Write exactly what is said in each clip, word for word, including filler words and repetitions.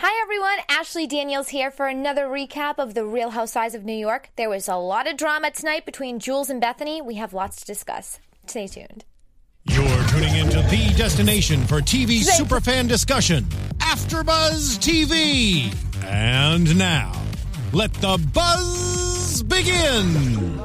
Hi everyone, Ashley Daniels here for another recap of The Real Housewives of New York. There was a lot of drama tonight between Jules and Bethany. We have lots to discuss. Stay tuned. You're tuning into the destination for T V superfan discussion, AfterBuzz T V. And now, let the buzz begin.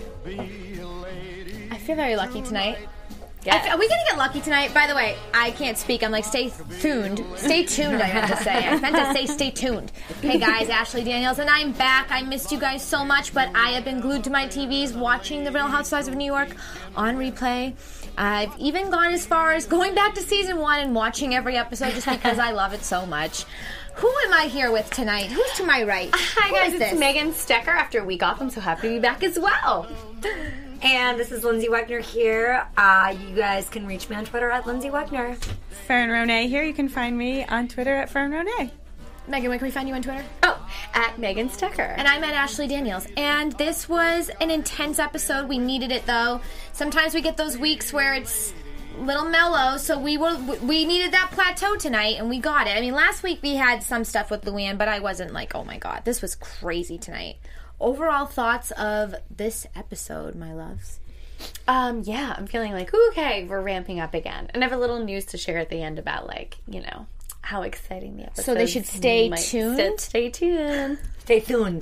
I feel very lucky tonight. Yes. I, are we going to get lucky tonight? By the way, I can't speak. I'm like, stay tuned. Stay tuned, I meant to say. I meant to say stay tuned. Hey guys, Ashley Daniels, and I'm back. I missed you guys so much, but I have been glued to my T Vs watching The Real Housewives of New York on replay. I've even gone as far as going back to season one and watching every episode just because I love it so much. Who am I here with tonight? Who's to my right? Hi Who guys, is it's this? Megan Stecker. After a week off, I'm so happy to be back as well. And this is Lindsay Wagner here. Uh, you guys can reach me on Twitter at Lindsay Wagner. Fern Ronay here. You can find me on Twitter at Fern Ronay. Megan, where can we find you on Twitter? Oh, at Megan Stecker. And I'm at Ashley Daniels. And this was an intense episode. We needed it, though. Sometimes we get those weeks where it's a little mellow, so we were we needed that plateau tonight, and we got it. I mean, last week we had some stuff with Luann, but I wasn't like, oh my god, this was crazy tonight. Overall thoughts of this episode, my loves? Um, yeah, I'm feeling like, okay, we're ramping up again. And I have a little news to share at the end about, like, you know, how exciting the episode is. So they should stay tuned? Sit, stay tuned. Stay tuned.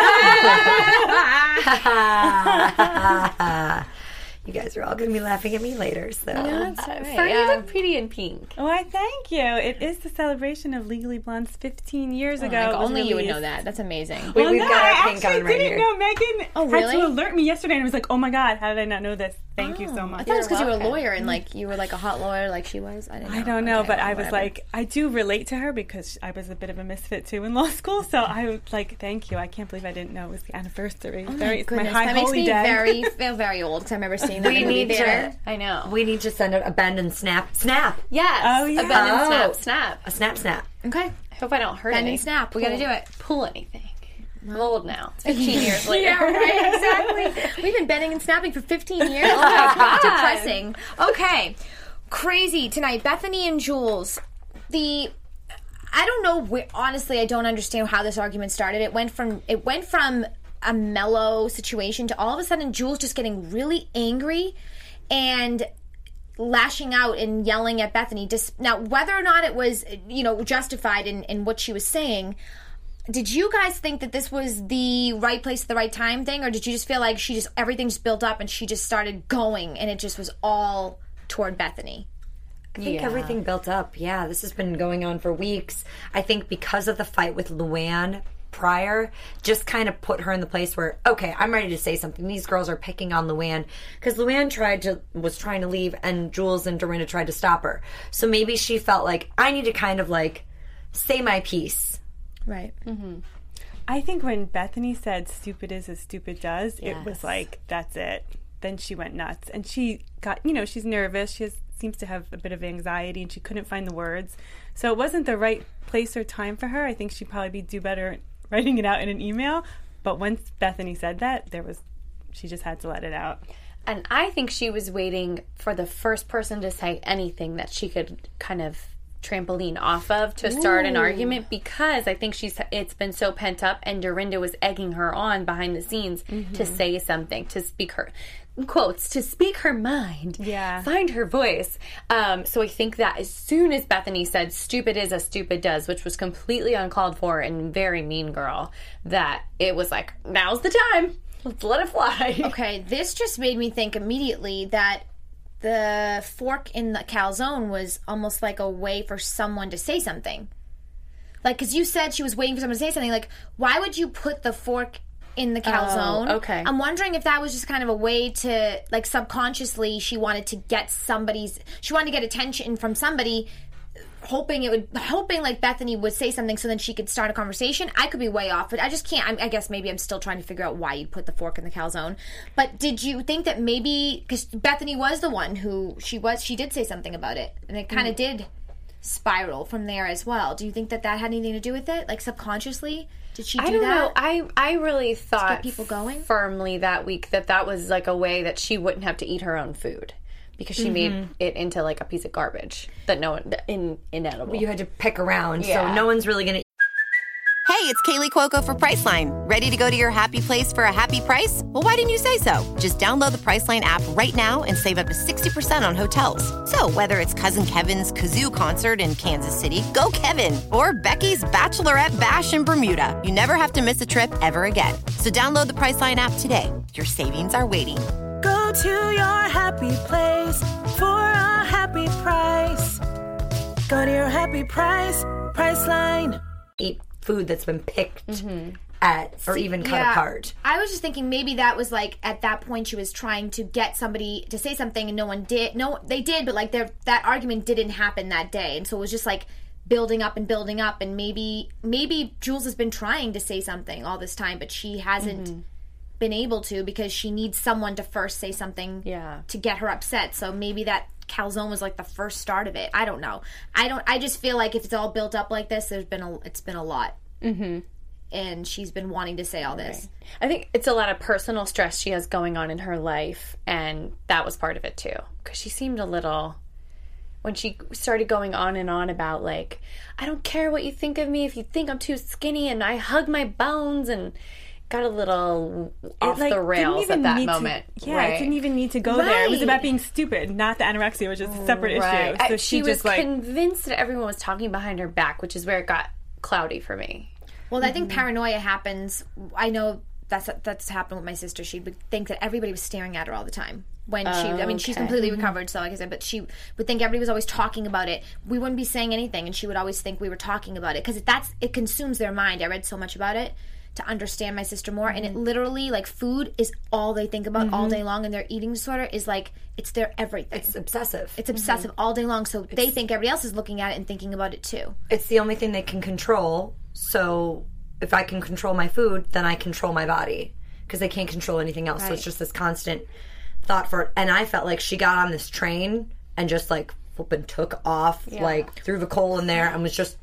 You guys are all going to be laughing at me later, so. No, that's all right. Fern, you Yeah. look pretty in pink. Why, thank you. It is the celebration of Legally Blonde's fifteen years Oh, ago. like, It was only you would released. know that. That's amazing. We, Well, we've no, got I our pink actually on right didn't here. know. Megan Oh, had really? to alert me yesterday and was like, oh my god, how did I not know this? Thank you so much. I thought it was because you were a welcome. lawyer and like you were like a hot lawyer like she was. I didn't know. I don't know, Okay, but well, I was whatever. like, I do relate to her because I was a bit of a misfit too in law school. So I was like, thank you. I can't believe I didn't know it was the anniversary. Oh my very, it's my goodness, high that makes holy me day. very feel very old because I remember seeing that We in the movie need theater. to, I know. we need to send out a bend and snap. Snap! Yes. Oh, yeah. A bend and Oh. snap, snap. A snap, snap. Okay, I hope I don't hurt bend any. and snap. We got to do it. Pull anything. I'm old now. It's fifteen years later. Yeah, right. Exactly. We've been bending and snapping for fifteen years. Oh my god, depressing. Okay, crazy tonight. Bethany and Jules. The I don't know. Where, honestly, I don't understand how this argument started. It went from it went from a mellow situation to all of a sudden Jules just getting really angry and lashing out and yelling at Bethany. Just now, whether or not it was you know justified in, in what she was saying. Did you guys think that this was the right place at the right time thing, or did you just feel like she just everything just built up and she just started going and it just was all toward Bethany? I think Yeah. everything built up. Yeah, this has been going on for weeks. I think because of the fight with Luann prior, just kind of put her in the place where, okay, I'm ready to say something. These girls are picking on Luann because Luann tried to was trying to leave, and Jules and Dorinda tried to stop her. So maybe she felt like I need to kind of like say my piece. Right. I think when Bethany said stupid is as stupid does, it was Yes. like, that's it. Then she went nuts. And she got, you know, she's nervous. She has, seems to have a bit of anxiety and she couldn't find the words. So it wasn't the right place or time for her. I think she'd probably be, do better writing it out in an email. But once Bethany said that, there was, she just had to let it out. And I think she was waiting for the first person to say anything that she could kind of trampoline off of to start an argument, because I think she's it's been so pent up, and Dorinda was egging her on behind the scenes to say something, to speak her quotes, to speak her mind, Yeah. find her voice. Um, so I think that as soon as Bethany said stupid is as stupid does, which was completely uncalled for and very mean girl, that it was like, now's the time. Let's let it fly. Okay, this just made me think immediately that the fork in the calzone was almost like a way for someone to say something. Like, because you said she was waiting for someone to say something. Like, why would you put the fork in the calzone? Oh, okay. I'm wondering if that was just kind of a way to, like, subconsciously she wanted to get somebody's, she wanted to get attention from somebody, hoping it would, hoping like Bethany would say something so then she could start a conversation. I could be way off, but I just can't. I, I guess maybe I'm still trying to figure out why you'd put the fork in the calzone. But did you think that maybe because Bethany was the one who she was, she did say something about it, and it kind of did spiral from there as well. Do you think that that had anything to do with it, like subconsciously? Did she do I don't that? know. I I really thought people going? firmly that week that that was like a way that she wouldn't have to eat her own food, because she made it into like a piece of garbage that no one in inedible. You had to pick around, Yeah. so no one's really going to it's Kaylee Cuoco for Priceline. Ready to go to your happy place for a happy price? Well, why didn't you say so? Just download the Priceline app right now and save up to sixty percent on hotels. So whether it's Cousin Kevin's Kazoo Concert in Kansas City, go Kevin, or Becky's Bachelorette Bash in Bermuda, you never have to miss a trip ever again. So download the Priceline app today. Your savings are waiting. Go to your happy place for a happy price. Go to your happy price, Priceline. Eat food that's been picked mm-hmm. at or even cut yeah, apart. I was just thinking maybe that was like at that point she was trying to get somebody to say something and no one did. No, they did, but like their that argument didn't happen that day, and so it was just like building up and building up. And maybe maybe Jules has been trying to say something all this time, but she hasn't mm-hmm. been able to because she needs someone to first say something yeah. to get her upset. So maybe that calzone was like the first start of it. I don't know. I don't. I just feel like if it's all built up like this, there's been a. It's been a lot, mm-hmm. and she's been wanting to say all this. Right. I think it's a lot of personal stress she has going on in her life, and that was part of it too. Because she seemed a little. When she started going on and on about like, I don't care what you think of me if you think I'm too skinny, and I hug my bones and. Got a little off like, the rails at that moment. To, yeah, right. it didn't even need to go right. there. It was about being stupid, not the anorexia, which is a separate right. issue. So I, she, she just was like convinced that everyone was talking behind her back, which is where it got cloudy for me. Well, I think paranoia happens. I know that's that's happened with my sister. She would think that everybody was staring at her all the time. When she, I mean, she's Okay. completely recovered, so like I said, but she would think everybody was always talking about it. We wouldn't be saying anything, and she would always think we were talking about it because that's it consumes their mind. I read so much about it to understand my sister more, and it literally, like, food is all they think about mm-hmm. all day long, and their eating disorder is like it's their everything. It's obsessive. It's obsessive mm-hmm. all day long, so it's, they think everybody else is looking at it and thinking about it too. It's the only thing they can control. So if I can control my food, then I control my body because they can't control anything else. Right. So it's just this constant thought for it. And I felt like she got on this train and just like flipping took off, yeah. like threw the coal in there and was just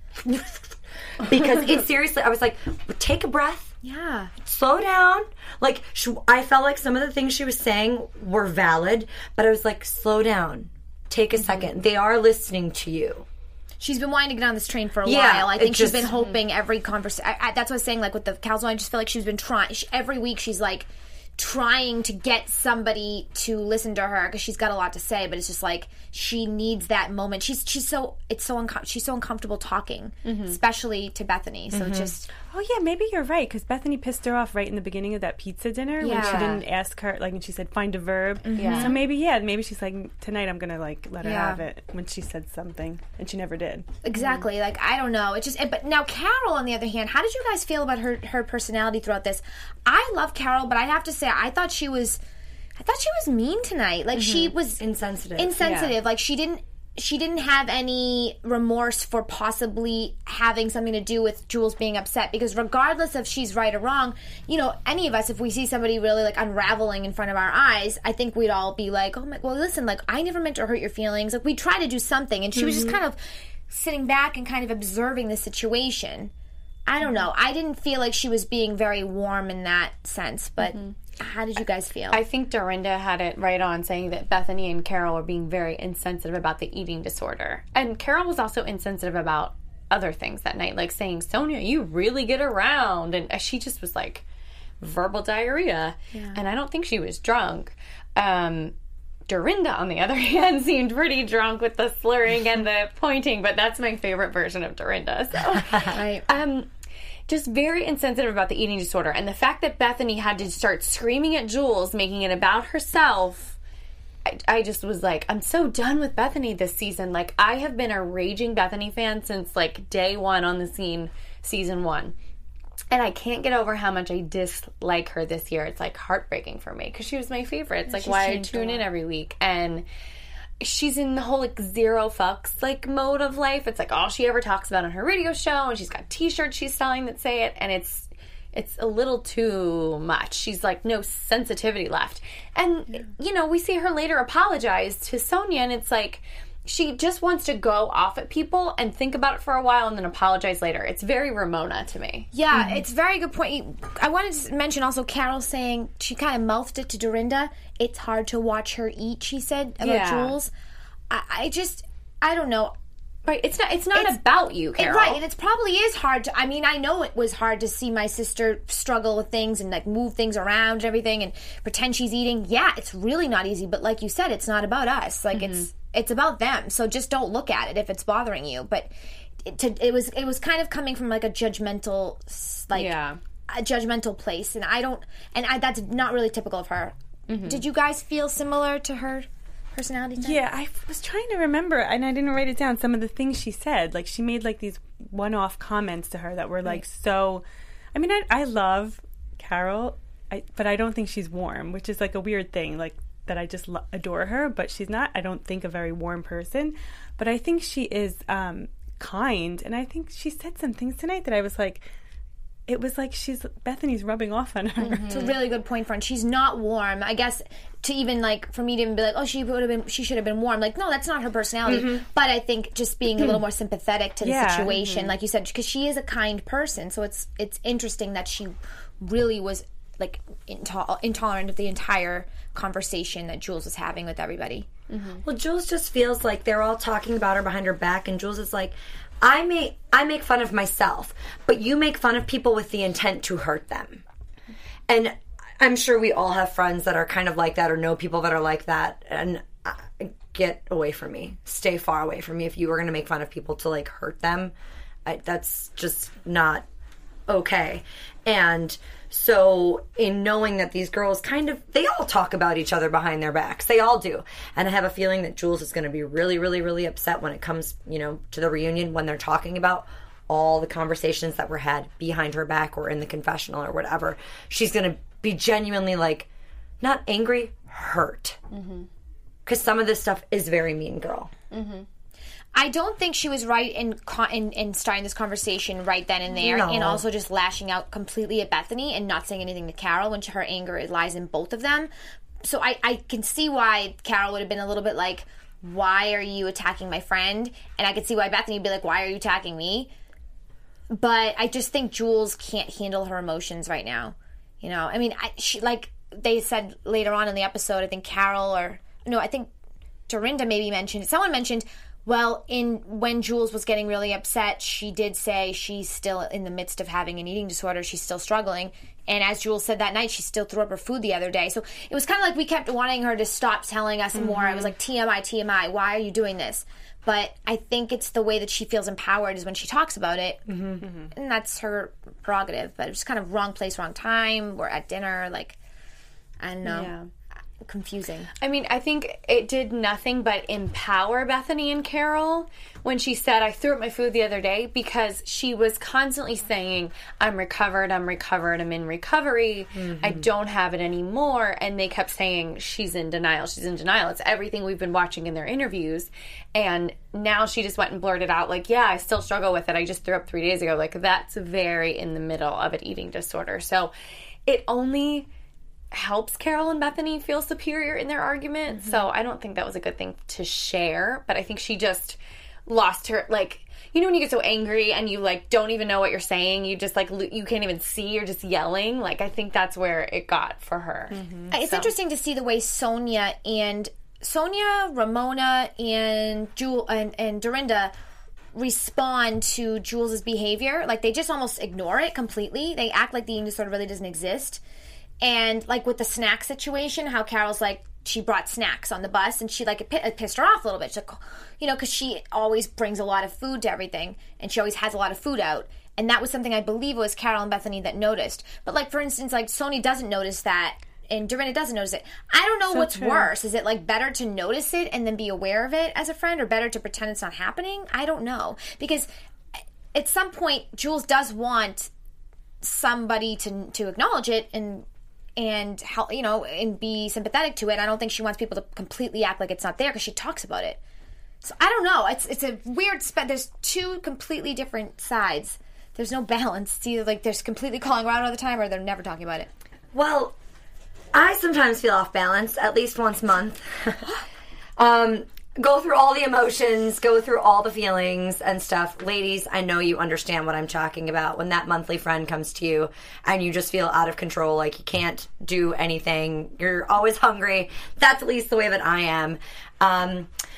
because it seriously, I was like, take a breath. Yeah. Slow down. Like, she, I felt like some of the things she was saying were valid, but I was like, slow down. Take a mm-hmm. second. They are listening to you. She's been wanting to get on this train for a yeah, while. I think just, she's been hoping every conversation. That's what I was saying, like with the calzone, I just feel like she's been trying. She, every week she's like trying to get somebody to listen to her because she's got a lot to say, but it's just like she needs that moment. She's she's so it's so uncom- she's so uncomfortable talking, mm-hmm. especially to Bethany. So mm-hmm. just oh yeah, maybe you're right because Bethany pissed her off right in the beginning of that pizza dinner yeah. when she didn't ask her, like, and she said find a verb. Mm-hmm. Yeah. So maybe yeah, maybe she's like tonight I'm gonna like let her yeah. have it when she said something and she never did. Exactly. Mm-hmm. Like I don't know. It just it, but now Carol on the other hand, how did you guys feel about her her personality throughout this? I love Carol, but I have to say I thought she was I thought she was mean tonight. Like mm-hmm. she was insensitive. Insensitive. Yeah. Like she didn't she didn't have any remorse for possibly having something to do with Jules being upset because regardless if she's right or wrong, you know, any of us, if we see somebody really like unraveling in front of our eyes, I think we'd all be like, oh my, well listen, like I never meant to hurt your feelings. Like we try to do something and she mm-hmm. was just kind of sitting back and kind of observing the situation. I don't know. I didn't feel like she was being very warm in that sense, but mm-hmm. how did you guys feel? I think Dorinda had it right on saying that Bethany and Carol were being very insensitive about the eating disorder. And Carol was also insensitive about other things that night, like saying, Sonia, you really get around. And she just was like verbal diarrhea. Yeah. And I don't think she was drunk. Um, Dorinda, on the other hand, seemed pretty drunk with the slurring and the pointing, but that's my favorite version of Dorinda. So, right. um, just very insensitive about the eating disorder. And the fact that Bethany had to start screaming at Jules, making it about herself, I, I just was like, I'm so done with Bethany this season. Like, I have been a raging Bethany fan since, like, day one on the scene, season one. And I can't get over how much I dislike her this year. It's, like, heartbreaking for me because she was my favorite. It's, like, She's why I tune in every week. And she's in the whole, like, zero fucks, like, mode of life. It's, like, all she ever talks about on her radio show. And she's got T-shirts she's selling that say it. And it's it's a little too much. She's, like, no sensitivity left. And, yeah. you know, we see her later apologize to Sonia. And it's, like, she just wants to go off at people and think about it for a while and then apologize later. It's very Ramona to me. Yeah, mm-hmm. It's a very good point. I wanted to mention also Carol saying, she kind of mouthed it to Dorinda. It's hard to watch her eat, she said, about yeah. Jules. I, I just, I don't know. Right. It's not. It's not It's- about you, It, Carol. right, and it probably is hard to. I mean, I know it was hard to see my sister struggle with things and like move things around and everything, and pretend she's eating. Yeah, it's really not easy. But like you said, it's not about us. Like Mm-hmm. it's it's about them. So just don't look at it if it's bothering you. But it, to, it was it was kind of coming from like a judgmental, s- like Yeah. a judgmental place, and I don't. And I, that's not really typical of her. Mm-hmm. Did you guys feel similar to her personality type? Yeah, I was trying to remember, and I didn't write it down, some of the things she said. Like, she made, like, these one-off comments to her that were, like, so... I mean, I, I love Carol, I, but I don't think she's warm, which is, like, a weird thing, like, that I just lo- adore her, but she's not, I don't think, a very warm person. But I think she is um, kind, and I think she said some things tonight that I was like... It was like she's Bethany's rubbing off on her. It's a really good point, friend. She's not warm. I guess to even like for me to even be like, oh, she would have been, she should have been warm. Like, no, that's not her personality. But I think just being a little more sympathetic to the Yeah. situation, like you said, because she is a kind person. So it's it's interesting that she really was like into- intolerant of the entire conversation that Jules was having with everybody. Well, Jules just feels like they're all talking about her behind her back, and Jules is like, I make I make fun of myself, but you make fun of people with the intent to hurt them. And I'm sure we all have friends that are kind of like that, or know people that are like that. And uh, get away from me. Stay far away from me. If you were going to make fun of people to like hurt them, I, that's just not okay. And so in knowing that these girls kind of, they all talk about each other behind their backs. They all do. And I have a feeling that Jules is going to be really, really, really upset when it comes, you know, to the reunion, when they're talking about all the conversations that were had behind her back or in the confessional or whatever. She's going to be genuinely like, not angry, hurt. Because some of this stuff is very mean girl. I don't think she was right in, con- in in starting this conversation right then and there, No. and also just lashing out completely at Bethany and not saying anything to Carol when her anger lies in both of them. So I, I can see why Carol would have been a little bit like, why are you attacking my friend? And I could see why Bethany would be like, why are you attacking me? But I just think Jules can't handle her emotions right now. You know, I mean, I, she like they said later on in the episode, I think Carol or, no, I think Dorinda maybe mentioned, someone mentioned, well, in when Jules was getting really upset, she did say she's still in the midst of having an eating disorder. She's still struggling. And as Jules said that night, she still threw up her food the other day. So it was kind of like we kept wanting her to stop telling us more. It was like, T M I, T M I, why are you doing this? But I think it's the way that she feels empowered is when she talks about it. And that's her prerogative. But it was kind of wrong place, wrong time. We're at dinner. Like, I don't know. Yeah. Confusing. I mean, I think it did nothing but empower Bethany and Carol when she said, I threw up my food the other day, because she was constantly saying, I'm recovered, I'm recovered, I'm in recovery, I don't have it anymore. And they kept saying, she's in denial, she's in denial. It's everything we've been watching in their interviews. And now she just went and blurted out, like, yeah, I still struggle with it. I just threw up three days ago. Like, that's very in the middle of an eating disorder. So it only helps Carol and Bethany feel superior in their argument. So I don't think that was a good thing to share, but I think she just lost her, like, you know when you get so angry and you like don't even know what you're saying, you just like lo- you can't even see, you're just yelling. Like, I think that's where it got for her. It's interesting to see the way Sonia and Sonia, Ramona, and Jewel and, and Dorinda respond to Jules's behavior. Like, they just almost ignore it completely. They act like the eating disorder really doesn't exist. And like with the snack situation, how Carol's like, she brought snacks on the bus, and she like it, it pissed her off a little bit. She's like, you know, because she always brings a lot of food to everything, and she always has a lot of food out. And that was something I believe it was Carol and Bethany that noticed. But like, for instance, like Sonia doesn't notice that, and Dorinda doesn't notice it. I don't know So what's true. worse. Is it like better to notice it and then be aware of it as a friend, or better to pretend it's not happening? I don't know, because at some point Jules does want somebody to to acknowledge it and and help, you know, and be sympathetic to it. I don't think she wants people to completely act like it's not there, because she talks about it. So I don't know. It's it's a weird spe- there's two completely different sides. There's no balance. It's either like there's completely calling her out all the time, or they're never talking about it. Well, I sometimes feel off balance, at least once a month. um, go through all the emotions, go through all the feelings and stuff. Ladies, I know you understand what I'm talking about. When that monthly friend comes to you and you just feel out of control, like you can't do anything, you're always hungry. That's at least the way that I am. Um,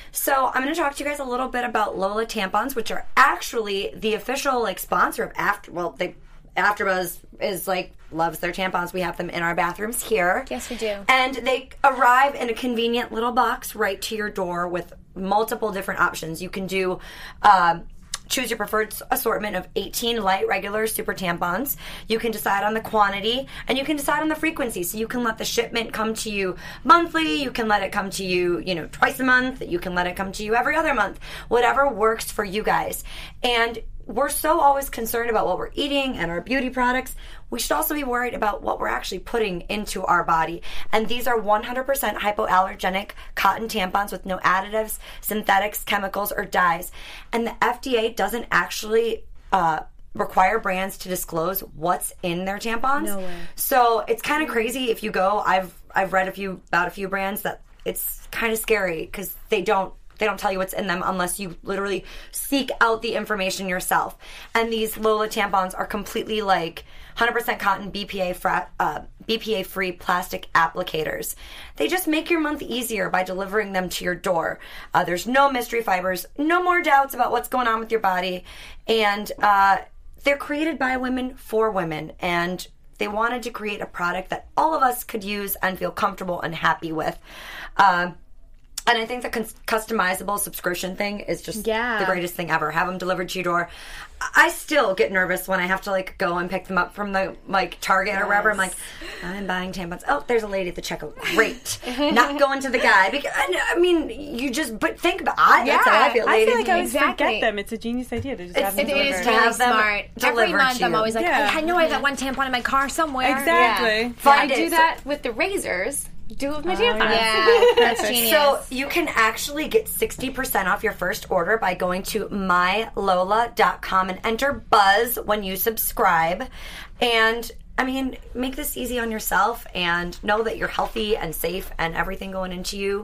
So I'm going to talk to you guys a little bit about Lola tampons, which are actually the official like sponsor of After. Well, they AfterBuzz is like loves their tampons. We have them in our bathrooms here. Yes, we do. And they arrive in a convenient little box right to your door with multiple different options. You can do. Um, Choose your preferred assortment of eighteen light, regular, super tampons. You can decide on the quantity, and you can decide on the frequency. So you can let the shipment come to you monthly. You can let it come to you, you know, twice a month. You can let it come to you every other month. Whatever works for you guys. And we're so always concerned about what we're eating and our beauty products. We should also be worried about what we're actually putting into our body. And these are one hundred percent hypoallergenic cotton tampons with no additives, synthetics, chemicals, or dyes. And the F D A doesn't actually uh, require brands to disclose what's in their tampons. No way. So it's kind of crazy if you go. I've I've read a few about a few brands that it's kind of scary because they don't. They don't tell you what's in them unless you literally seek out the information yourself. And these Lola tampons are completely like one hundred percent cotton B P A fra- uh, B P A-free plastic applicators. They just make your month easier by delivering them to your door. Uh, there's no mystery fibers, no more doubts about what's going on with your body. And uh, they're created by women for women. And they wanted to create a product that all of us could use and feel comfortable and happy with. Uh, And I think the cus- customizable subscription thing is just Yeah. the greatest thing ever. Have them delivered to your door. I still get nervous when I have to like go and pick them up from the like Target or wherever. I'm like, I'm buying tampons. Oh, there's a lady at the checkout. Great. Not going to the guy. Because, I mean, you just, but think about it. That's how I feel, I ladies. feel like I always Exactly. forget them. It's a genius idea to just have them It is delivered. to really have them smart. Every delivered month, to I'm you. always like, Yeah. I, I know I have that one tampon in my car somewhere. Exactly. I Find do it. that with the razors. Do it with my tampons. Yeah, that's genius. So you can actually get sixty percent off your first order by going to my lola dot com and enter BUZZ when you subscribe. And, I mean, make this easy on yourself and know that you're healthy and safe and everything going into you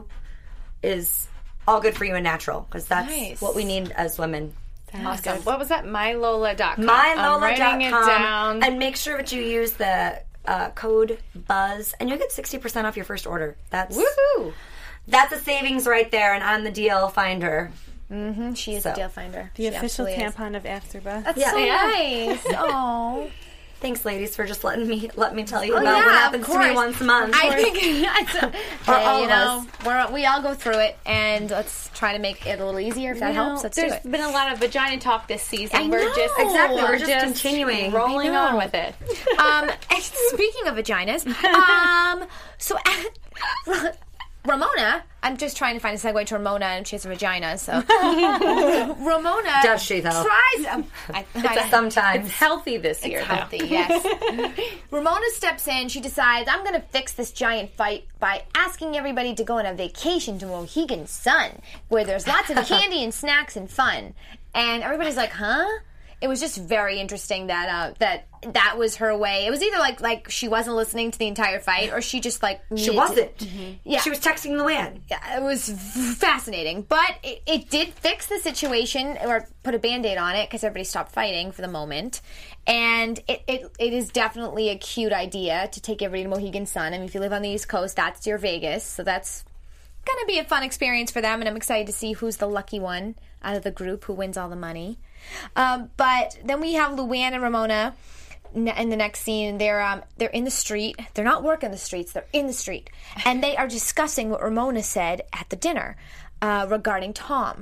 is all good for you and natural because that's Nice. what we need as women. Awesome. What was that? my lola dot com. my I'm lola dot com. writing it down. And make sure that you use the uh, code BUZZ and you'll get sixty percent off your first order. That's Woohoo! That's a savings right there, and on the deal finder. Mm-hmm, she is So. a deal finder. The She official absolutely is. tampon of AfterBuzz. That's Yeah. so Yeah. nice. Oh. Thanks, ladies, for just letting me let me tell you Oh, about yeah, what of happens to me course. once a month. I think it's, For hey, all you of know, us. we're, we all go through it, and let's try to make it a little easier. If that You know, helps, let's do there's it. been a lot of vagina talk this season. I we're know. just Exactly, We're, we're just continuing. rolling I know. on with it. Um, and speaking of vaginas, um, so Ramona, I'm just trying to find a segue to Ramona, and she has a vagina, so Ramona Does she, though? tries. Um, I, I, Sometimes. Healthy this year, though. healthy, yes. Ramona steps in. She decides, I'm going to fix this giant fight by asking everybody to go on a vacation to Mohegan Sun, where there's lots of candy and snacks and fun. And everybody's like, huh? It was just very interesting that uh, that that was her way. It was either like like she wasn't listening to the entire fight, or she just like She needed to- wasn't. Yeah. She was texting Luann. Yeah, it was f- fascinating, but it, it did fix the situation or put a band-aid on it because everybody stopped fighting for the moment. And it, it it is definitely a cute idea to take everybody to Mohegan Sun. I mean, if you live on the East Coast, that's your Vegas, so that's gonna be a fun experience for them. And I'm excited to see who's the lucky one out of the group who wins all the money. Um, but then we have Luann and Ramona n- in the next scene. They're um, they're in the street. They're not working the streets. They're in the street, and they are discussing what Ramona said at the dinner uh, regarding Tom.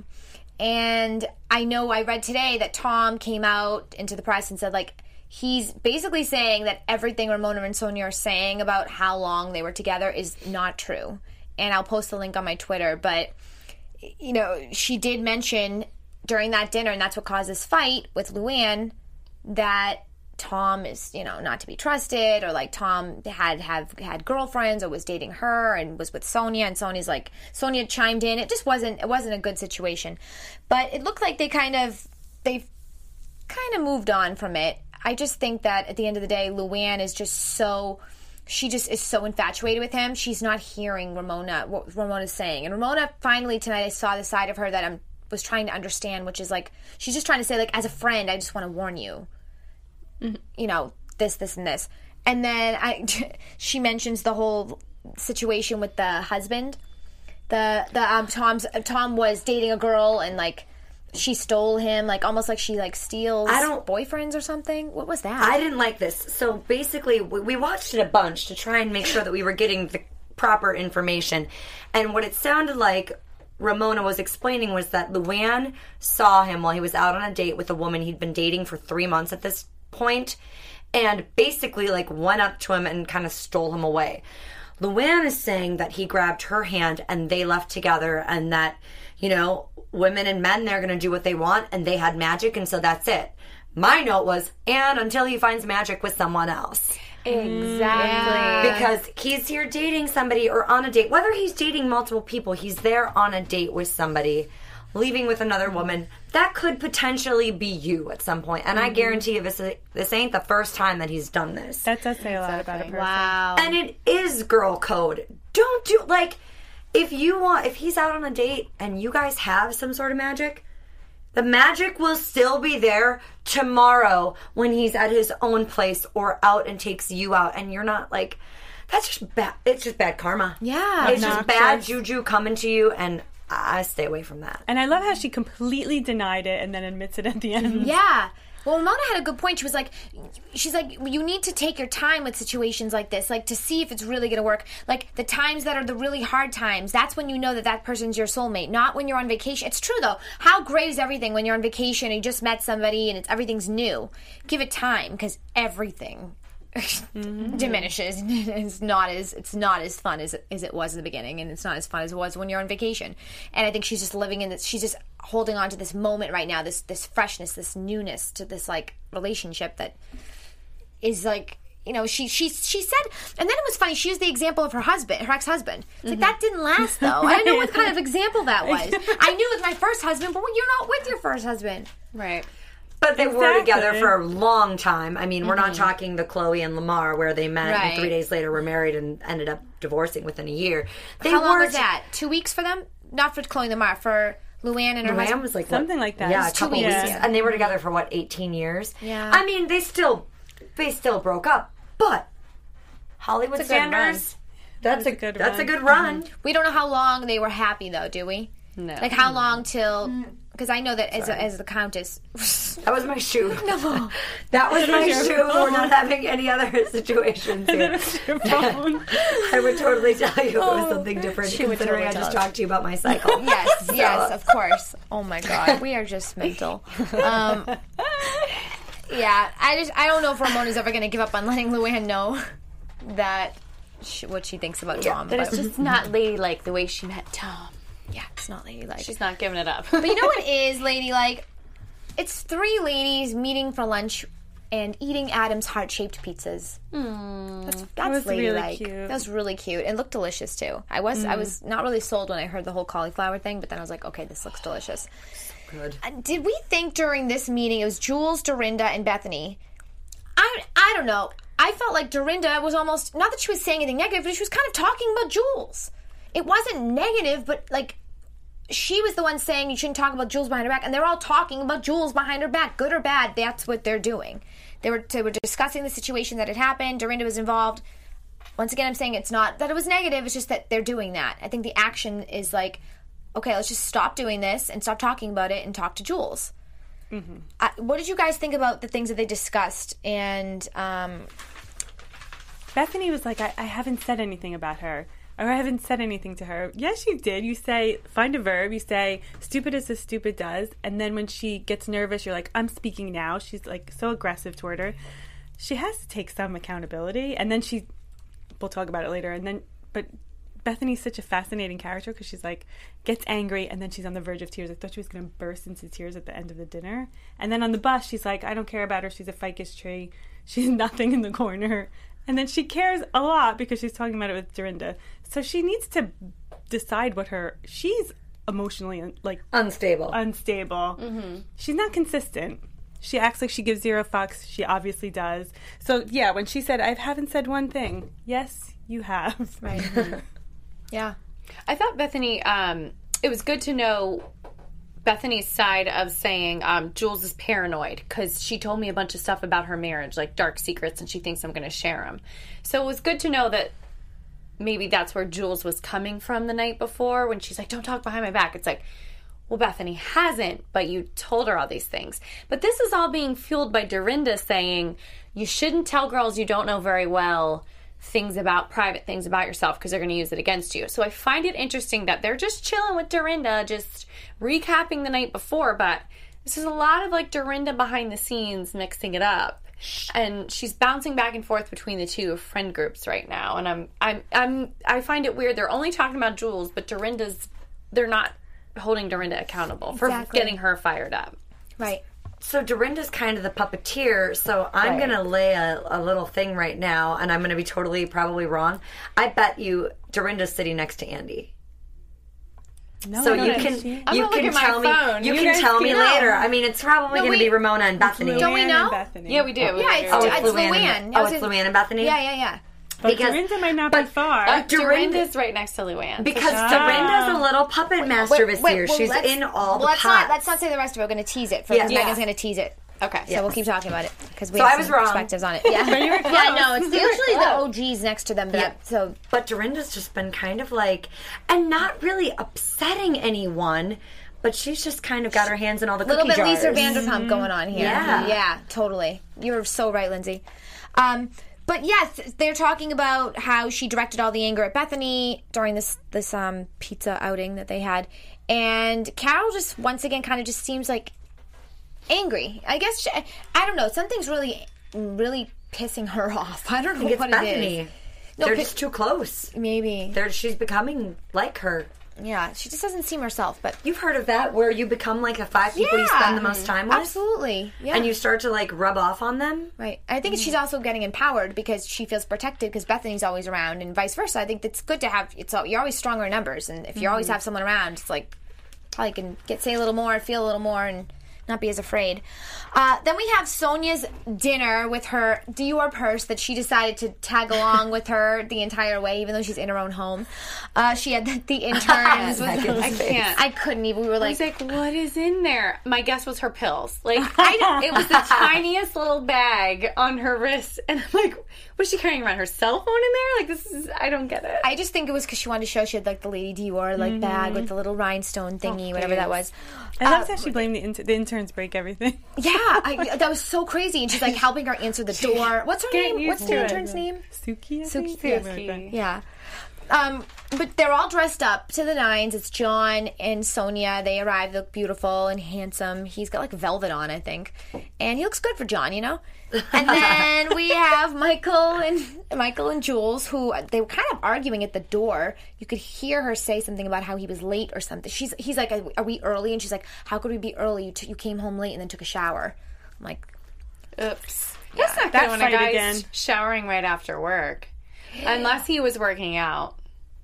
And I know I read today that Tom came out into the press and said, like, he's basically saying that everything Ramona and Sonia are saying about how long they were together is not true. And I'll post the link on my Twitter, but you know, she did mention during that dinner, and that's what caused this fight with Luann, that Tom is, you know, not to be trusted, or like Tom had have had girlfriends or was dating her and was with Sonia, and Sonia's like Sonia chimed in. It just wasn't it wasn't a good situation. But it looked like they kind of they've kind of moved on from it. I just think that at the end of the day, Luann is just so she just is so infatuated with him. She's not hearing Ramona what Ramona's saying. And Ramona finally tonight I saw the side of her that I'm was trying to understand, which is like she's just trying to say, like, as a friend, I just want to warn you. Mm-hmm. You know, this, this, and this. And then I she mentions the whole situation with the husband, The the um Tom's Tom was dating a girl and like she stole him, like almost like she like steals I don't- boyfriends or something. What was that? I didn't like this. So basically, we we watched it a bunch to try and make sure that we were getting the proper information. And what it sounded like Ramona was explaining was that Luann saw him while he was out on a date with a woman he'd been dating for three months at this point, and basically like went up to him and kind of stole him away. Luann is saying that he grabbed her hand and they left together, and that, you know, women and men, they're going to do what they want, and they had magic, and so that's it. My note was, and until he finds magic with someone else. Exactly. Because he's here dating somebody or on a date. Whether he's dating multiple people, he's there on a date with somebody, leaving with another woman. That could potentially be you at some point. And I guarantee you this, this ain't the first time that he's done this. That does say a lot about a person. Wow. And it is girl code. Don't do, like, if you want, if he's out on a date and you guys have some sort of magic, the magic will still be there tomorrow when he's at his own place or out and takes you out, and you're not like, that's just bad. It's just bad karma. Yeah. It's just bad Obnoxious. juju coming to you, and I stay away from that. And I love how she completely denied it and then admits it at the end. Yeah. Well, Ramona had a good point. She was like, she's like, you need to take your time with situations like this, like to see if it's really going to work. Like the times that are the really hard times, that's when you know that that person's your soulmate, not when you're on vacation. It's true though. How great is everything when you're on vacation and you just met somebody and it's everything's new? Give it time, because everything mm-hmm. diminishes. It's not as it's not as fun as as it was in the beginning, and it's not as fun as it was when you're on vacation. And I think she's just living in this. She's just holding on to this moment right now, this this freshness, this newness to this like relationship that is like, you know, she she she said, and then it was funny. She used the example of her husband, her ex husband. It's like, that didn't last though. I didn't know what kind of example that was. I knew with my first husband, but you're not with your first husband, Right. But they were Exactly. together for a long time. I mean, we're not talking the Chloe and Lamar where they met Right. and three days later were married and ended up divorcing within a year. They How long were was that? Two weeks for them? Not for Chloe and Lamar, for Luann and her Luann husband. was like Something what? like that. Yeah, a Two couple weeks. weeks, Yeah. and they were together for what, eighteen years? Yeah. I mean, they still they still broke up, but Hollywood It's a good standards. That's a, a good that's run. a good run. We don't know how long they were happy though, do we? No. Like how long till? Because I know that as a, as the countess. That was my shoe. No, that was my shoe. We're not having any other situations here. Your phone. I would totally tell you if it was something different, She would considering totally I just tell us. talked to you about my cycle. Yes, yes, of course. Oh my God, we are just mental. Um, yeah, I just I don't know if Ramona's ever going to give up on letting Luann know that she, what she thinks about Tom. That but it's just not ladylike the way she met Tom. yeah, it's not ladylike. She's not giving it up. But you know what is ladylike? It's three ladies meeting for lunch and eating Adam's heart-shaped pizzas. That's, that's was really ladylike. cute. That was really cute. It looked delicious too. I was I was not really sold when I heard the whole cauliflower thing, but then I was like, okay, this looks delicious. Good. Uh, Did we think during this meeting it was Jules, Dorinda, and Bethany? I I don't know. I felt like Dorinda was almost, not that she was saying anything negative, but she was kind of talking about Jules. It wasn't negative, but like she was the one saying you shouldn't talk about Jules behind her back, and they're all talking about Jules behind her back, good or bad. That's what they're doing. They were they were discussing the situation that had happened. Dorinda was involved. Once again, I'm saying it's not that it was negative. It's just that they're doing that. I think the action is like, okay, let's just stop doing this and stop talking about it and talk to Jules. Mm-hmm. Uh, what did you guys think about the things that they discussed? And um, Bethany was like, I, I haven't said anything about her. Or I haven't said anything to her. Yes, you did. You say, find a verb. You say, stupid is as stupid does. And then when she gets nervous, you're like, I'm speaking now. She's like so aggressive toward her. She has to take some accountability. And then she, we'll talk about it later. And then, but Bethany's such a fascinating character because she's like, gets angry and then she's on the verge of tears. I thought she was going to burst into tears at the end of the dinner. And then on the bus, she's like, I don't care about her. She's a ficus tree. She's nothing in the corner. And then she cares a lot because she's talking about it with Dorinda. So she needs to decide what her... She's emotionally, like... Unstable. Unstable. Mm-hmm. She's not consistent. She acts like she gives zero fucks. She obviously does. So, yeah, when she said, I haven't said one thing. Yes, you have. right, yeah. I thought Bethany, um, it was good to know Bethany's side of saying um, Jules is paranoid because she told me a bunch of stuff about her marriage, like dark secrets, and she thinks I'm going to share them. So it was good to know that maybe that's where Jules was coming from the night before when she's like, don't talk behind my back. It's like, well, Bethany hasn't, but you told her all these things. But this is all being fueled by Dorinda saying, you shouldn't tell girls you don't know very well things about, private things about yourself, because they're going to use it against you. So I find it interesting that they're just chilling with Dorinda, just recapping the night before, but this is a lot of like Dorinda behind the scenes mixing it up. And she's bouncing back and forth between the two friend groups right now. And I'm, I'm, I'm, I find it weird. They're only talking about Jules, but Dorinda's, they're not holding Dorinda accountable Exactly. for getting her fired up. Right. So Dorinda's kind of the puppeteer, so I'm Right. going to lay a, a little thing right now, and I'm going to be totally probably wrong. I bet you Dorinda's sitting next to Andy. No, So I don't you know. can She- I'm you gonna look can at my tell me phone. you, You can guys tell me can- later. I mean, it's probably No, going to we- be Ramona and Bethany. Luann Don't we know? and Bethany. Yeah, we do. Yeah, it's, Oh, it's, it's Luann. Luann. And, I oh, was it's in- Luann and Bethany. Yeah, yeah, yeah. But because- Dorinda might not but- be far. uh, Dorinda- Dorinda's right next to Luann. Because Ah. Dorinda's a little puppet master this year. well, She's let's- in all well, the let's pots. not let's not say the rest of it. We're going to tease it because Yeah. Megan's Yeah. going to tease it. Okay. So we'll keep talking about it because we So have I was some wrong. perspectives on it. Yeah, yeah, no, it's usually the O Gs next to them. But Yeah. that, so But Dorinda's just been kind of like, and not really upsetting anyone, but she's just kind of got her hands in all the a little cookie bit jars. Lisa Vanderpump going on here. Yeah. yeah, totally. You're so right, Lindsay. Um, but yes, they're talking about how she directed all the anger at Bethany during this this um, pizza outing that they had, and Carol just once again kind of just seems like angry. I guess she, I don't know. Something's really, really pissing her off. I don't know I think it's what Bethany. it is. No, They're pi- just too close. Maybe. They're, she's becoming like her. Yeah, she just doesn't seem herself. But You've heard of that, where you become like the five people you Yeah. spend the most time with? absolutely, yeah. And you start to like rub off on them? Right. I think she's also getting empowered because she feels protected because Bethany's always around and vice versa. I think it's good to have, it's all, you're always stronger in numbers. And if you always have someone around, it's like, probably can get say a little more, feel a little more, and not be as afraid. Uh, then we have Sonia's dinner with her Dior purse that she decided to tag along with her the entire way, even though she's in her own home. Uh, she had the, the interns. with I can't. I couldn't even. We were I like, was like, what is in there? My guess was her pills. Like, I, it was the tiniest little bag on her wrist. And I'm like, was she carrying around her cell phone in there? Like, this is, I don't get it. I just think it was because she wanted to show she had like the Lady Dior like bag with the little rhinestone thingy, whatever that was. I love how she blamed the, inter- the interns break everything. Yeah, I, that was so crazy. And she's like helping her answer the door. What's her Get name? used What's to the it. intern's name? Suki, I Suki. think? Yeah, something like that. Yeah. Um, but they're all dressed up to the nines. It's John and Sonia. They arrive, look beautiful and handsome. He's got like velvet on, I think, and he looks good for John, you know. And then we have Michael and Michael and Jules, who they were kind of arguing at the door. You could hear her say something about how he was late or something. She's he's like, "Are we early?" And she's like, "How could we be early? You, t- you came home late and then took a shower." I'm like, Oops. That's not That good when a fight guy's again. showering right after work. Unless he was working out.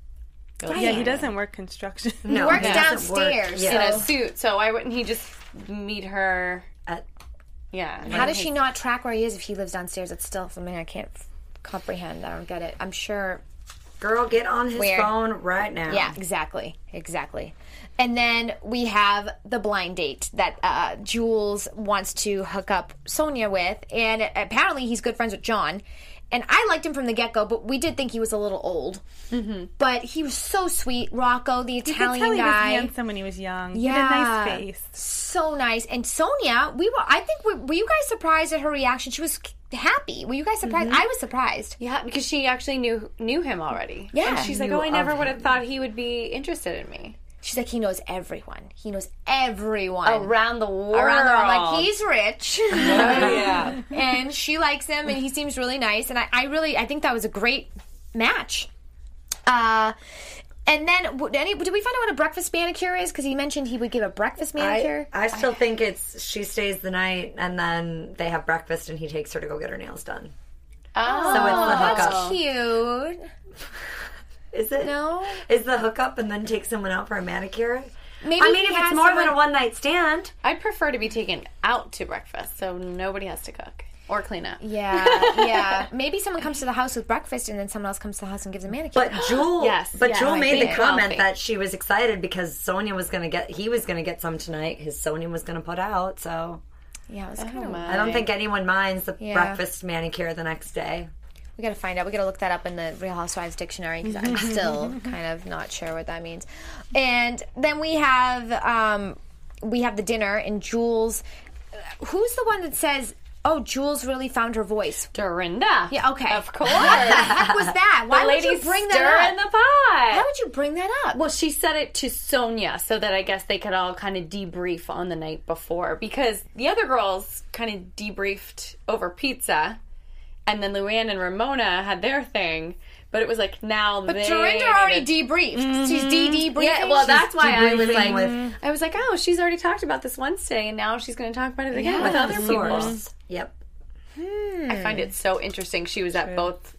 Yeah, he doesn't work construction. No, works it doesn't work. downstairs. Yeah. In a suit, so why wouldn't he just meet her? At- Yeah. how does she not track where he is if he lives downstairs? It's still something I can't f- comprehend. I don't get it. I'm sure. Girl, get on his Weird. phone right now. Yeah, exactly, exactly. And then we have the blind date that uh, Jules wants to hook up Sonia with, and apparently he's good friends with John. And I liked him from the get go, but we did think he was a little old. Mm-hmm. But he was so sweet, Rocco, the You could Italian tell he was guy. handsome when he was young. Yeah, He had a nice face. so nice. And Sonia, we were. I think we, were you guys surprised at her reaction? She was happy. Were you guys surprised? Mm-hmm. I was surprised. Yeah, because she actually knew knew him already. Yeah. And she's like, Knew oh, I never of would have thought he would be interested in me. She's like, he knows everyone. He knows everyone Around the world. around the world. I'm like, he's rich. yeah. And she likes him, and he seems really nice. And I, I really, I think that was a great match. Uh, and then, w- any, did we find out what a breakfast manicure is? Because he mentioned he would give a breakfast manicure. I, I still think it's she stays the night and then they have breakfast and he takes her to go get her nails done. Oh, So it's the hookup. That's cute. Is it? No? Is the hookup and then take someone out for a manicure? Maybe I mean, he if has it's more someone- than a one night stand. I'd prefer to be taken out to breakfast, so nobody has to cook or clean up. Yeah, yeah. Maybe someone comes to the house with breakfast, and then someone else comes to the house and gives a manicure. But Jewel, Yes, but yeah, Jewel I made the think comment wealthy. that she was excited because Sonia was going to get, he was going to get some tonight. His Sonia was going to put out. So yeah, it was kind of. I don't think anyone minds the Yeah. breakfast manicure the next day. We gotta find out. We gotta look that up in the Real Housewives dictionary because I'm still kind of not sure what that means. And then we have um, we have the dinner, and Jules. Who's the one that says, "Oh, Jules really found her voice"? Dorinda. Yeah. Okay. Of course. What the heck was that? Why the would you ladies bring stir that in up? the pot. Why would you bring that up? Well, she said it to Sonia so that I guess they could all kind of debrief on the night before, because the other girls kind of debriefed over pizza, and then Luann and Ramona had their thing. But it was like now But they Dorinda already debriefed. Mm-hmm. She's de-debriefing. Yeah, well, that's why I was debriefing like, with- I was like, oh, she's already talked about this Wednesday, and now she's going to talk about it again Yeah, with other people. source. Yep. I find it so interesting. She was at both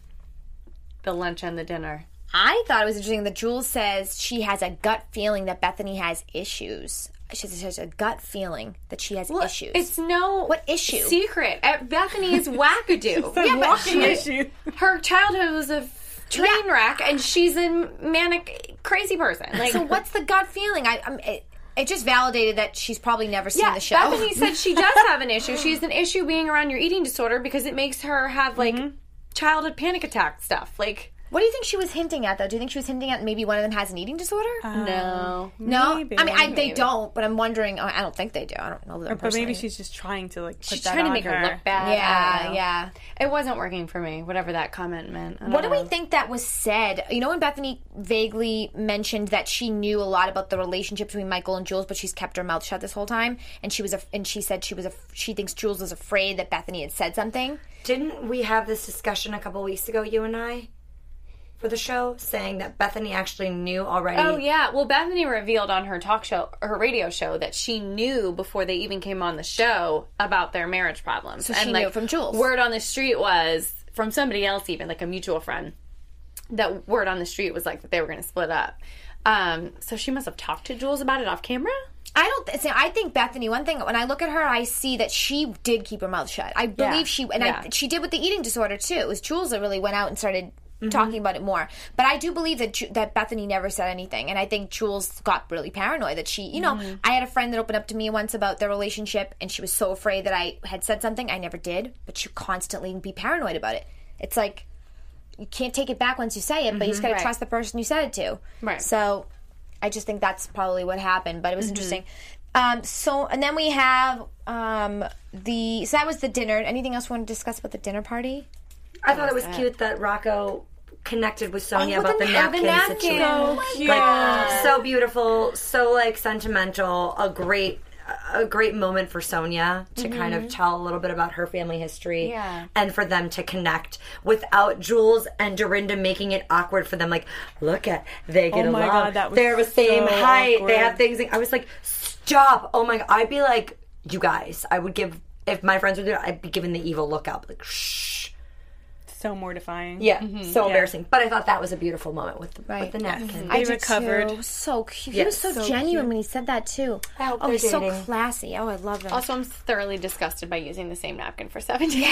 the lunch and the dinner. I thought it was interesting that Jules says she has a gut feeling that Bethany has issues. She says she has a gut feeling that she has issues. It's no What issue? secret. Uh, Bethany is wackadoo. Yeah, but walking she- issue. Her childhood was a train wreck, and she's a manic, crazy person. Like, so what's the gut feeling? I, I'm, it, it just validated that she's probably never seen yeah, the show. Bethany said she does have an issue. She has an issue being around your eating disorder because it makes her have like childhood panic attack stuff. Like, What do you think she was hinting at, though? Do you think she was hinting at maybe one of them has an eating disorder? no, no, maybe. I mean I, they Maybe. don't, but I'm wondering. I don't think they do. I don't know them But maybe personally. she's just trying to like put she's that trying to on make her. her look bad. I don't Yeah, know. yeah. It wasn't working for me. Whatever that comment meant. I What do don't we know. think that was said? You know, when Bethany vaguely mentioned that she knew a lot about the relationship between Michael and Jules, but she's kept her mouth shut this whole time, and she was, a, and she said she was, a, she thinks Jules was afraid that Bethany had said something. Didn't we have this discussion a couple weeks ago, you and I, for the show, saying that Bethany actually knew already? Oh yeah, well Bethany revealed on her talk show, her radio show, that she knew before they even came on the show about their marriage problems. So she knew from Jules. Word on the street was from somebody else, even like a mutual friend. That word on the street was like that they were going to split up. Um, so she must have talked to Jules about it off camera. I don't. Th- see, I think Bethany. One thing when I look at her, I see that she did keep her mouth shut. I believe Yeah. she, and Yeah. I, she did with the eating disorder too. It was Jules that really went out and started talking about it more. But I do believe that Ju- that Bethany never said anything, and I think Jules got really paranoid that she, you know, I had a friend that opened up to me once about their relationship, and she was so afraid that I had said something. I never did, but she constantly be paranoid about it. It's like you can't take it back once you say it, but you just got to Right. trust the person you said it to. Right. So I just think that's probably what happened, but it was interesting. Um, so, and then we have um, the, so that was the dinner. Anything else you want to discuss about the dinner party? I thought it was cute that Rocco connected with Sonia Oh, about the the, na- the napkin, napkin. situation. So cute. Like, so beautiful, so like sentimental, a great a great moment for Sonia to kind of tell a little bit about her family history, Yeah. and for them to connect without Jules and Dorinda making it awkward for them. Like, look at they get Oh my along. God, that was They're the same so height. awkward. They have things. I was like, stop! Oh my! God. I'd be like, you guys. I would give if my friends were there. I'd be giving the evil look up. Like, shh. So mortifying. Yeah, so embarrassing. But I thought that was a beautiful moment with the, Right. with the napkin. They I did recovered. too. So cute. he Yes. was so, So genuine when he said that too. I hope oh, they're he's so dating. classy. Oh, I love him. Also, I'm thoroughly disgusted by using the same napkin for seven days.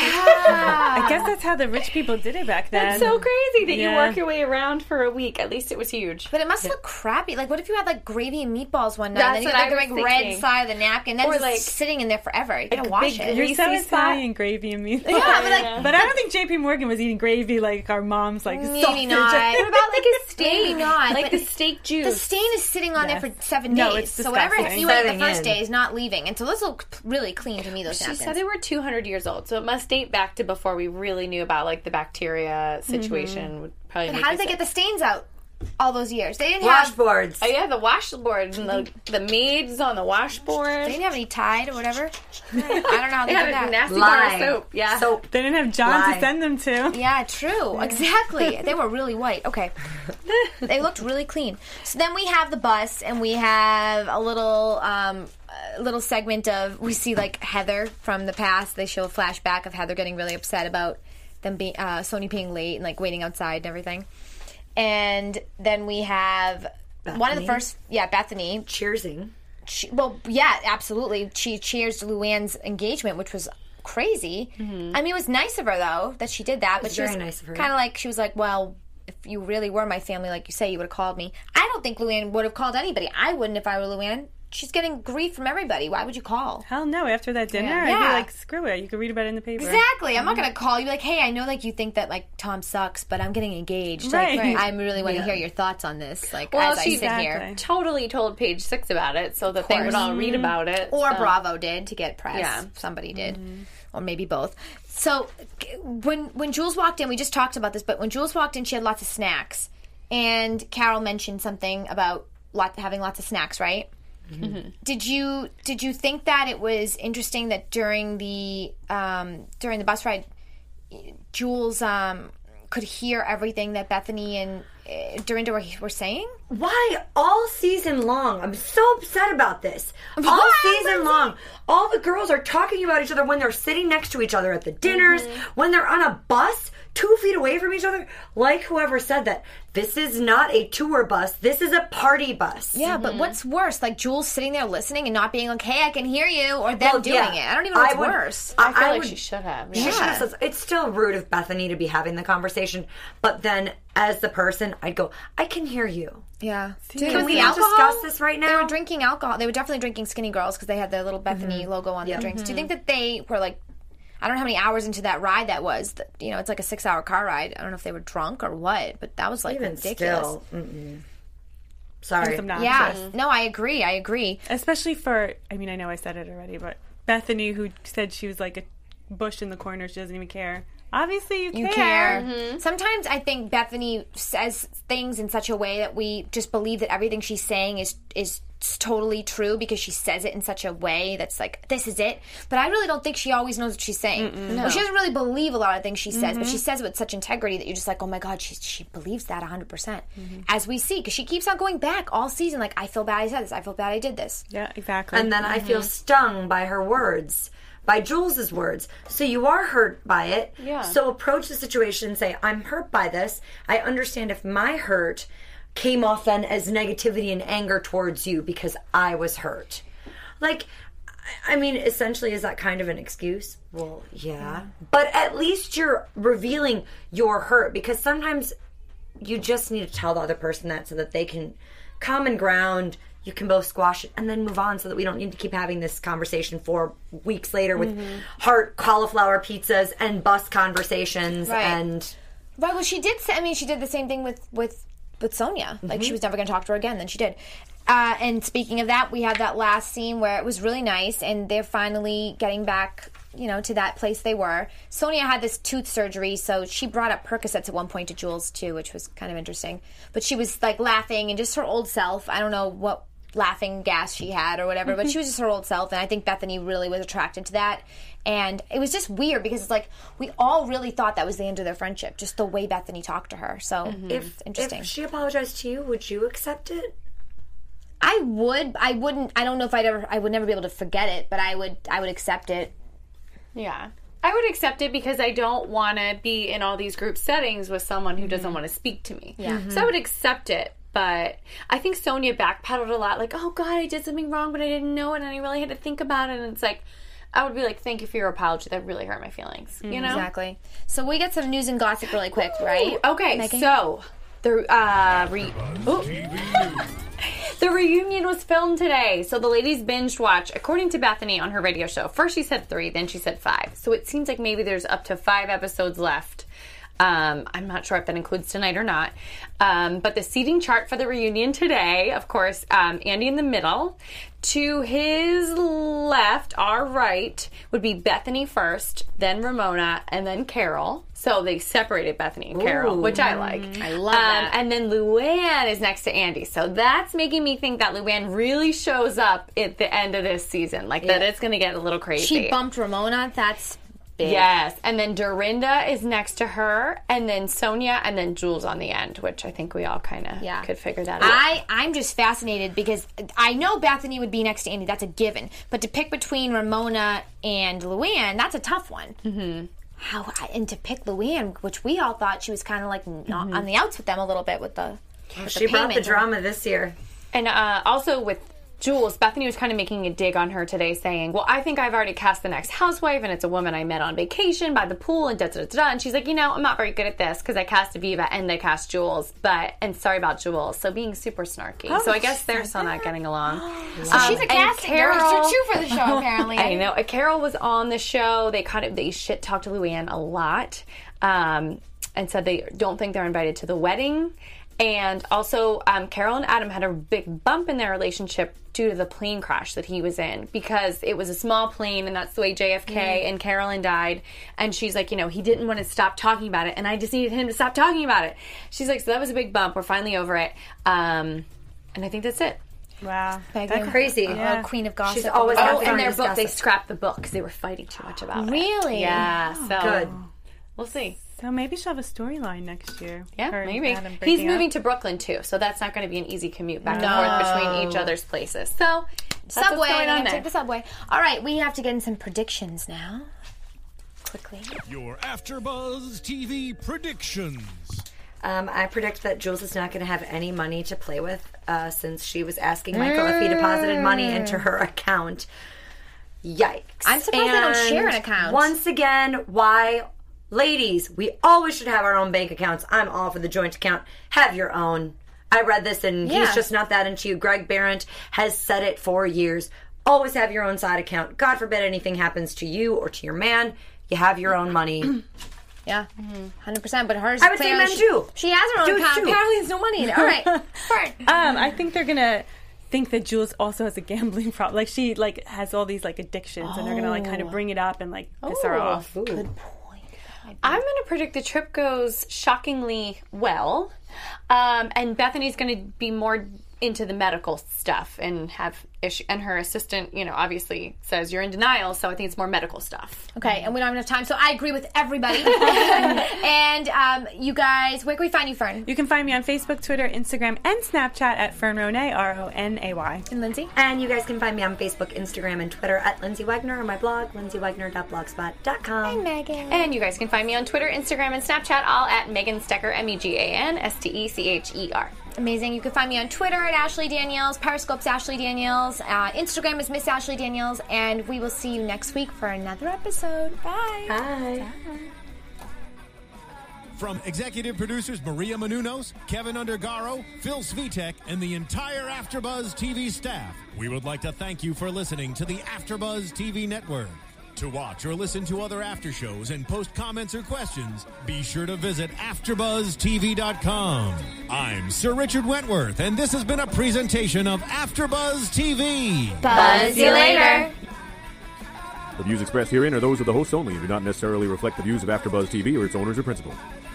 I guess that's how the rich people did it back then. That's so crazy that you Yeah. work your way around for a week. At least it was huge. But it must look crappy. Like, what if you had like gravy and meatballs one night, That's and then you what had like I the was like, red thinking. side of the napkin, then Or, it's like, sitting in there forever. You gotta a wash big it. You're so greasy spot. Italian, gravy and meat. Yeah, but like, But I don't think J P Morgan was eating gravy like our mom's like maybe sausage. not. What about like a steak? Maybe not, Like but the steak juice. The stain is sitting on Yes. there for seven No, days. it's So whatever disgusting. you ate the Setting first in. day is not leaving. And so those look really clean to me, those She napkins. said they were two hundred years old, so it must date back to before we really knew about like the bacteria situation. Would probably. But make how did us they sick. get the stains out all those years? They didn't have Washboards. Oh yeah, the washboard and the the maids on the washboard. they didn't have any Tide or whatever. I don't know how they They had did a that. nasty bar of Lie. soap. Yeah. Soap. They didn't have John Lie. to send them to. Yeah, true. Exactly. They were really white. Okay. They looked really clean. So then we have the bus, and we have a little um, a little segment of, we see like Heather from the past. They show a flashback of Heather getting really upset about them being, uh, Sony being late and like waiting outside and everything. And then we have one of the Bethany. first, yeah, Bethany. Cheersing. She, well, yeah, absolutely. She cheers to Luann's engagement, which was crazy. I mean, it was nice of her though that she did that. But was she very was nice of her. kind of like she was like, well, if you really were my family, like you say, you would have called me. I don't think Luann would have called anybody. I wouldn't if I were Luann. she's getting grief from everybody. Why would you call? Hell no. After that dinner, Yeah. I'd Yeah. be like, screw it. You can read about it in the paper. Exactly. I'm not going to call you like, hey, I know like you think that like Tom sucks, but I'm getting engaged. Right. Like, Right. I really want to hear your thoughts on this. Like Well, as I she- sit here. Exactly. Totally told Page Six about it so that they would all read about it. Or so. Bravo did to get press. Yeah. Somebody did. Or maybe both. So g- when when Jules walked in, we just talked about this, but when Jules walked in, she had lots of snacks. And Carol mentioned something about lot, having lots of snacks, right? Mm-hmm. Did you did you think that it was interesting that during the um, during the bus ride, Jules um, could hear everything that Bethany and uh, Dorinda were, were saying? Why all season long? I'm so upset about this. All What? season long, all the girls are talking about each other when they're sitting next to each other at the dinners, when they're on a bus two feet away from each other. Like whoever said that, this is not a tour bus. This is a party bus. Yeah, but what's worse? Like Jules sitting there listening and not being like, "Hey, I can hear you," or them Well, doing yeah. it. I don't even know what's I would- worse. I feel I like would- she should have. She Yeah. should have said, it's still rude of Bethany to be having the conversation, but then as the person, I'd go, I can hear you. Yeah. Can we discuss this right They now? were drinking alcohol. They were definitely drinking Skinny Girls because they had their little Bethany logo on their drinks. Do you think that they were like, I don't know how many hours into that ride that was. That, you know, it's like a six-hour car ride. I don't know if they were drunk or what, but that was like Even ridiculous. still. Mm-mm. Sorry. It's obnoxious. Yeah. No, I agree. I agree. Especially for, I mean, I know I said it already, but Bethany, who said she was like a bush in the corner, she doesn't even care. Obviously, you, You care. care. Sometimes I think Bethany says things in such a way that we just believe that everything she's saying is is totally true because she says it in such a way that's like, this is it. But I really don't think she always knows what she's saying. Well, she doesn't really believe a lot of things she says, but she says it with such integrity that you're just like, oh my God, she, she believes that one hundred percent. As we see, because she keeps on going back all season, like, I feel bad I said this, I feel bad I did this. Yeah, exactly. And then I feel stung by her words, by Jules's words. So you are hurt by it. Yeah. So approach the situation and say, I'm hurt by this. I understand if my hurt came off then as negativity and anger towards you because I was hurt. Like, I mean, essentially, is that kind of an excuse? Well, yeah. But at least you're revealing your hurt, because sometimes you just need to tell the other person that so that they can common ground, you can both squash it and then move on so that we don't need to keep having this conversation four weeks later with heart cauliflower pizzas and bus conversations. Right. And Right, well, she did say, I mean, she did the same thing with, with, with Sonia. Like, she was never going to talk to her again, then she did. Uh, and speaking of that, we had that last scene where it was really nice, and they're finally getting back, you know, to that place they were. Sonia had this tooth surgery, so she brought up Percocets at one point to Jules, too, which was kind of interesting. But she was, like, laughing, and just her old self. I don't know what laughing gas she had or whatever, but she was just her old self, and I think Bethany really was attracted to that. And it was just weird because it's like we all really thought that was the end of their friendship, just the way Bethany talked to her. So if, interesting. if she apologized to you, would you accept it? I would, I wouldn't. I don't know if I'd ever, I would never be able to forget it, but I would, I would accept it. Yeah. I would accept it because I don't want to be in all these group settings with someone who doesn't want to speak to me. Yeah. So I would accept it. But I think Sonia backpedaled a lot. Like, oh, God, I did something wrong, but I didn't know it, and I really had to think about it. And it's like, I would be like, thank you for your apology. That really hurt my feelings. You know? Exactly. So we get some news and gossip really quick, right? Okay, Megan? so the uh, re- Ooh. the reunion was filmed today. So the ladies binged watch, according to Bethany on her radio show. First she said three, then she said five. So it seems like maybe there's up to five episodes left. Um, I'm not sure if that includes tonight or not. Um, but the seating chart for the reunion today, of course, um, Andy in the middle. To his left, our right, would be Bethany first, then Ramona, and then Carol. So they separated Bethany and Carol, Ooh. which I like. I love um, that. And then Luann is next to Andy. So that's making me think that Luann really shows up at the end of this season. Like, that it's going to get a little crazy. She bumped Ramona. That's big. Yes, and then Dorinda is next to her, and then Sonia, and then Jules on the end, which I think we all kind of Yeah. could figure that out. I, I'm just fascinated because I know Bethany would be next to Andy. That's a given. But to pick between Ramona and Luann, that's a tough one. Mm-hmm. How and to pick Luann, which we all thought she was kind of like not on the outs with them a little bit with the. With She the brought the payment. drama this year. And uh, also with Jules, Bethany was kind of making a dig on her today, saying, well, I think I've already cast the next housewife, and it's a woman I met on vacation by the pool, and da da da da. And she's like, you know, I'm not very good at this because I cast Aviva and I cast Jules, but, and sorry about Jules. So being super snarky. Oh, so I guess they're still not getting along. So she's a casting director too for the show, apparently. I know. Carol was on the show. They kind of, they shit talked to Luann a lot, um, and said they don't think they're invited to the wedding. And also, um, Carol and Adam had a big bump in their relationship due to the plane crash that he was in, because it was a small plane, and that's the way J F K mm. and Carolyn died. And she's like, you know, he didn't want to stop talking about it, and I just needed him to stop talking about it. She's like, so that was a big bump. We're finally over it. Um, and I think that's it. Wow. That's crazy. Yeah. Oh, queen of gossip. She's always Oh, got in their gossip. book, they scrapped the book because they were fighting too much about it. Really? Yeah. So Good. We'll see. So maybe she'll have a storyline next year. Yeah, Her maybe. Adam He's breaking moving up. to Brooklyn, too, so that's not going to be an easy commute back No. and forth between each other's places. So, that's Subway. what's going on I'm gonna there. take the subway. All right, we have to get in some predictions now. Quickly. Your AfterBuzz T V predictions. Um, I predict that Jules is not going to have any money to play with uh, since she was asking Michael if he deposited money into her account. Yikes. I'm surprised they don't And share an account. Once again, why... Ladies, we always should have our own bank accounts. I'm all for the joint account. Have your own. I read this, and Yeah. he's just not that into you. Greg Behrendt has said it for years. Always have your own side account. God forbid anything happens to you or to your man. You have your own money. Yeah, one hundred percent. But hers. I would say clearly men she- too. She has her own Dudes account. too. Apparently, there's no money in it. All right, Fern. Um, I think they're gonna think that Jules also has a gambling problem. Like she like has all these like addictions, and they're gonna like kind of bring it up and like piss her off. Ooh. I'm going to predict the trip goes shockingly well, um, and Bethany's going to be more into the medical stuff and have issue. And her assistant, you know, obviously says you're in denial, so I think it's more medical stuff. Okay, and we don't have enough time, so I agree with everybody. and um, you guys, where can we find you, Fern? You can find me on Facebook, Twitter, Instagram, and Snapchat at Fern Ronay, R O N A Y. And Lindsay? And you guys can find me on Facebook, Instagram, and Twitter at Lindsay Wagner, or my blog, lindsay wagner dot blogspot dot com. Megan. And you guys can find me on Twitter, Instagram, and Snapchat, all at Megan Stecher, M E G A N S T E C H E R. Amazing. You can find me on Twitter at Ashley Daniels, Periscope's Ashley Daniels, uh, Instagram is Miss Ashley Daniels, and we will see you next week for another episode. Bye. Bye. From executive producers Maria Menounos, Kevin Undergaro, Phil Svitek, and the entire AfterBuzz T V staff, we would like to thank you for listening to the AfterBuzz T V network. To watch or listen to other after shows and post comments or questions, be sure to visit after buzz T V dot com. I'm Sir Richard Wentworth, and this has been a presentation of AfterBuzz T V. Buzz you later. The views expressed herein are those of the hosts only and do not necessarily reflect the views of AfterBuzz T V or its owners or principals.